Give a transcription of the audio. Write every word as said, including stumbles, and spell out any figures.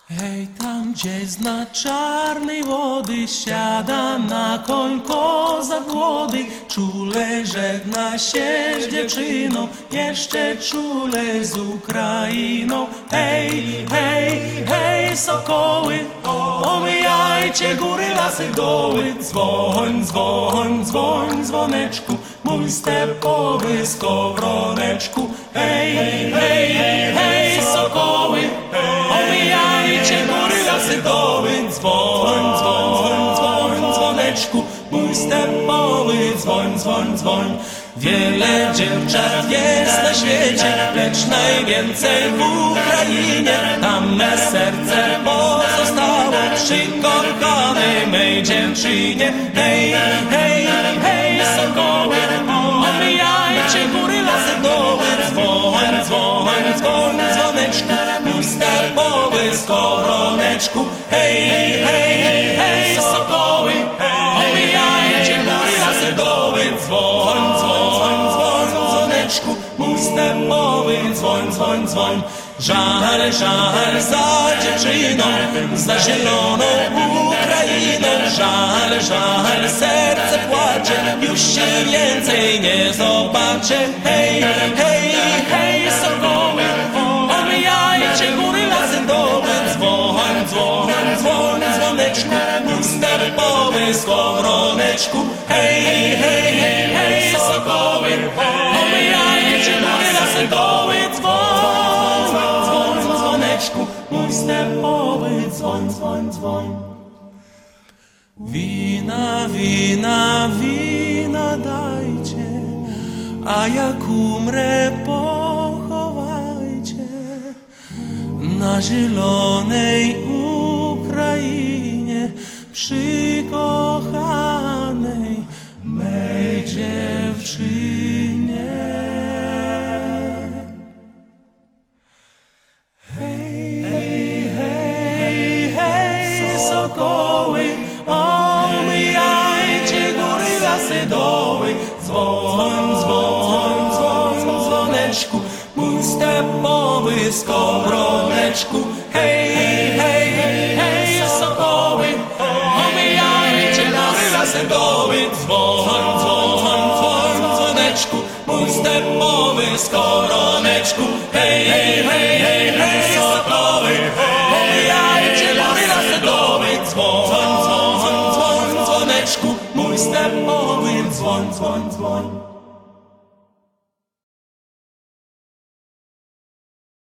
Hej, tam gdzieś na czarnej wody siada na koń kozak młody. Czule żegna się z dziewczyną, jeszcze czule z Ukrainą. Hej, hej, hej, sokoły, omijajcie góry, lasy, doły. Dzwoń, dzwoń, dzwoń, dzwoneczku, mój stepowy skowroneczku. Hej, hej, hej, sokoły, omijajcie góry, lasy, doły. Dzwoń, dzwoń, dzwoń, dzwoneczku, mój stepowy, dzwoń, dzwoń, dzwoń. Wiele dziewczat jest na świecie, lecz najwięcej w Ukrainie. Tam me serce pozostało przy kochanej mej dziewczynie. Hej, hej, hej, sokoły, omijajcie góry, lasy, doły. Dzwoń, dzwoń, dzwoń, dzwoneczku, mój stepowy skowroneczku. Hej, hej, hej, sokoły, omijajcie góry, lasy, doły. Dzwoń, dzwoń, dzwoń, dzwoneczku, mój stepowy, dzwoń, dzwoń, dzwoń. Żal, żal za dziewczyną, za zieloną Ukrainą. Żal, żal, serce płacze, już się więcej nie zobaczę. Hej, hej, hej, sokoły, omijajcie góry, lasy, doły. Dzwoń, dzwoń, dzwoń, dzwoneczku, mój stepowy skowroneczku. Hej, hej, hej, hej, sokoły, omijajcie góry, lasy, doły. Dzwoń, dzwoń, dzwoneczku, mój stepowy, dzwoń, dzwoń, dzwoń. Wina, wina, wina dajcie, a jak umrę, pochowajcie na zielonej Ukrainie przy kochanej mej dziewczynie. Hej, hej, hej, hej, sokoły, omijajcie góry, lasy, doły. Dzwoń, dzwoń, dzwoń, dzwoneczku, mój stepowy skowroneczku. Hej, hej, hej, sokoły, omijajcie góry, lasy, doły. Dzwoń, dzwoń, dzwoń, dzwoneczku, mój stepowy skowroneczku. Hej, hej, hej, hej, hej, sokoły, omijajcie góry, lasy, doły. Dzwoń, dzwoń, dzwoń, dzwoneczku, mój stepowy, dzwoń, dzwoń, dzwoń.